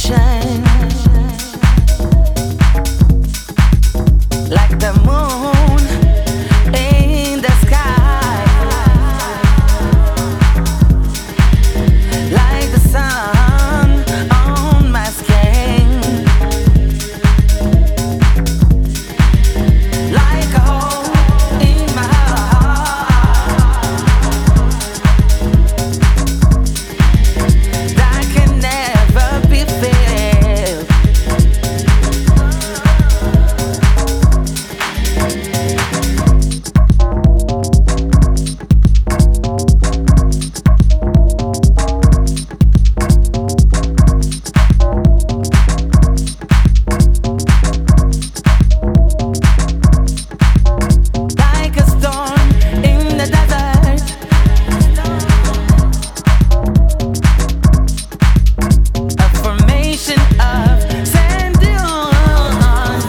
shine like the moon in the sky, like the sun on my skin, like a hole in my heart that can never be filled. Like a storm in the desert, a formation of sand dunes,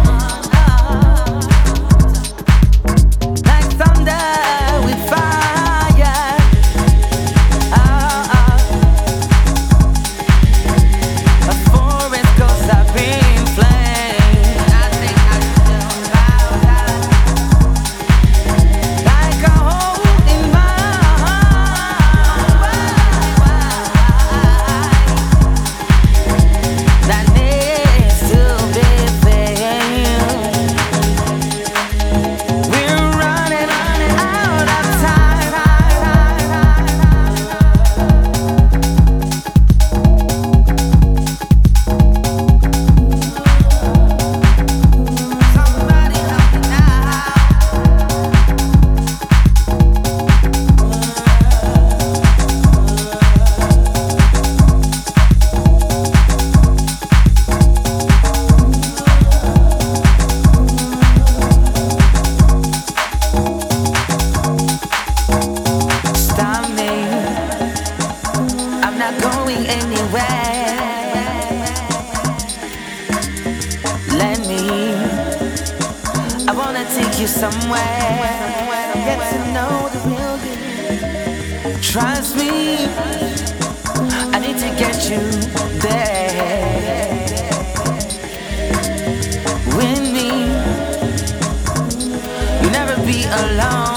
like thunder with fire, a forest goes up in flames. I think I should bow down. Like a hole in my heart that needs to be filled. We're running out of time. Somebody help me now. Stop me, I'm not going anywhere. Let me, I wanna take you somewhere. Get to know the real you. Trust me, I need to get you there. With me, you'll never be alone.